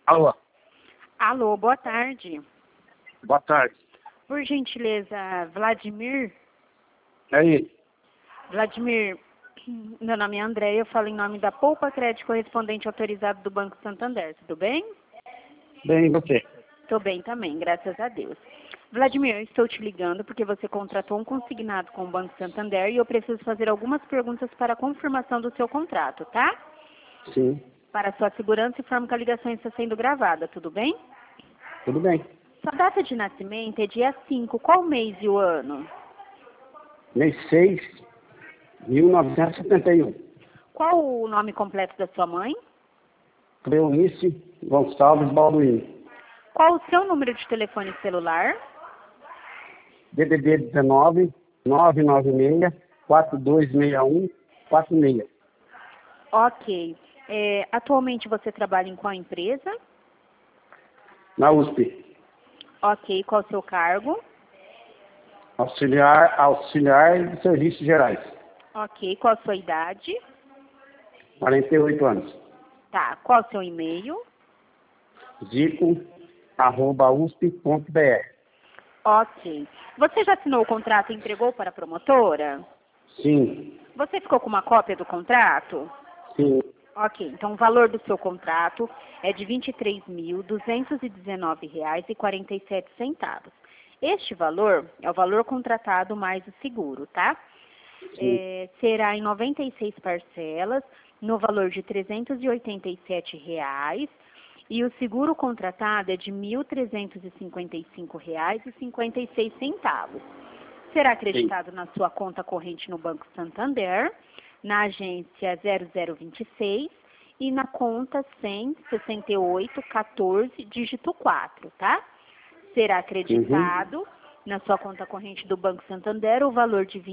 Alô, Alô, boa tarde. boa tarde. Por gentileza, Vladimir? É ele? Vladimir, meu nome é André, eu falo em nome da Poupa Crédito Correspondente Autorizado do Banco Santander, tudo bem? Bem, e você? Tô bem também, graças a Deus. Vladimir, eu estou te ligando porque você contratou um consignado com o Banco Santander e eu preciso fazer algumas perguntas para a confirmação do seu contrato, tá? Sim, Para sua segurança, informo que a ligação está sendo gravada, tudo bem? tudo bem. Sua data de nascimento é dia 5, qual mês e o ano? Mês 6, 1971. Qual o nome completo da sua mãe? Cleonice Gonçalves Balduino. Qual o seu número de telefone celular? DDD 19 996 4261 46. Ok. Atualmente você trabalha em qual empresa? Na USP. Ok. Qual o seu cargo? Auxiliar de Serviços Gerais. Ok. Qual a sua idade? 48 anos. Tá. Qual o seu e-mail? zico@usp.br. Ok. Você já assinou o contrato e entregou para a promotora? Sim, Você ficou com uma cópia do contrato? sim, Ok, então o valor do seu contrato é de R$ 23.219,47. Este valor é o valor contratado mais o seguro, tá? sim. Será em 96 parcelas, no valor de R$ 387,00, e o seguro contratado é de R$ 1.355,56. Será acreditado na sua conta corrente no Banco Santander, na agência 0026 e na conta 1006814, dígito 4, tá? Será acreditado na sua conta corrente do Banco Santander o valor de R$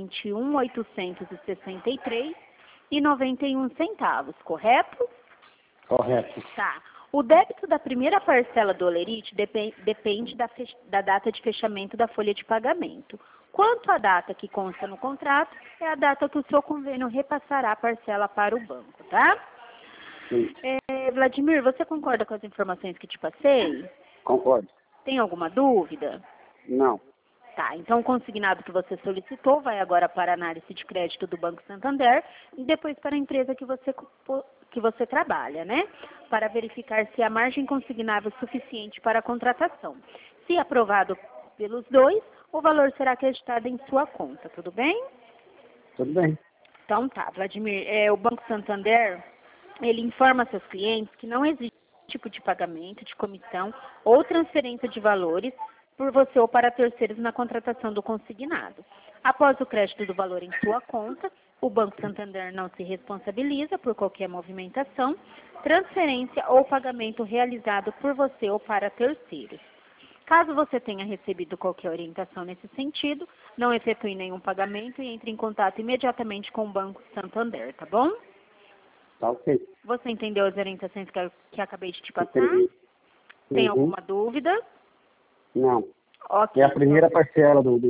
21.863,91, correto? Correto. Tá. O débito da primeira parcela do Olerite depende da data de fechamento da folha de pagamento. Quanto à data que consta no contrato, é a data que o seu convênio repassará a parcela para o banco, tá? Sim, Vladimir, você concorda com as informações que te passei? concordo. Tem alguma dúvida? Não. Tá, então o consignado que você solicitou vai agora para a análise de crédito do Banco Santander e depois para a empresa que você trabalha, né? Para verificar se a margem consignável é suficiente para a contratação. Se aprovado pelos dois, o valor será acreditado em sua conta, tudo bem? Tudo bem. Então tá, Vladimir, o Banco Santander, ele informa seus clientes que não existe tipo de pagamento, de comissão ou transferência de valores por você ou para terceiros na contratação do consignado. Após o crédito do valor em sua conta, o Banco Santander não se responsabiliza por qualquer movimentação, transferência ou pagamento realizado por você ou para terceiros. Caso você tenha recebido qualquer orientação nesse sentido, não efetue nenhum pagamento e entre em contato imediatamente com o Banco Santander, tá bom? Tá ok. Você entendeu as orientações que acabei de te passar? Entendi. Tem Uhum. alguma dúvida? Não. Ok. É a primeira parcela do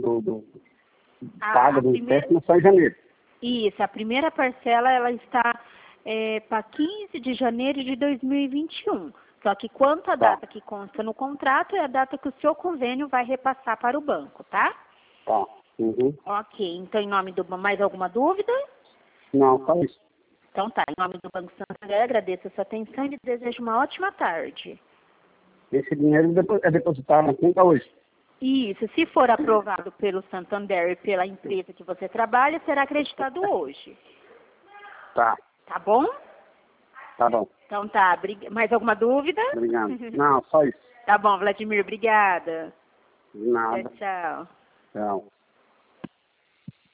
paga do empréstimo só em janeiro. Isso, a primeira parcela ela está para 15 de janeiro de 2021. Só que quanto à data que consta no contrato é a data que o seu convênio vai repassar para o banco, tá? Tá. Uhum. Ok, então em nome do mais alguma dúvida? Não, só isso. Então tá, em nome do Banco Santander, agradeço a sua atenção e desejo uma ótima tarde. Esse dinheiro é depositado na conta hoje. Isso, se for aprovado pelo Santander e pela empresa que você trabalha, será acreditado hoje. Tá. Tá bom? Tá bom. Então tá, mais alguma dúvida? Obrigado. Não, só isso. Tá bom, Vladimir, obrigada. De nada. Tchau, tchau. Tchau.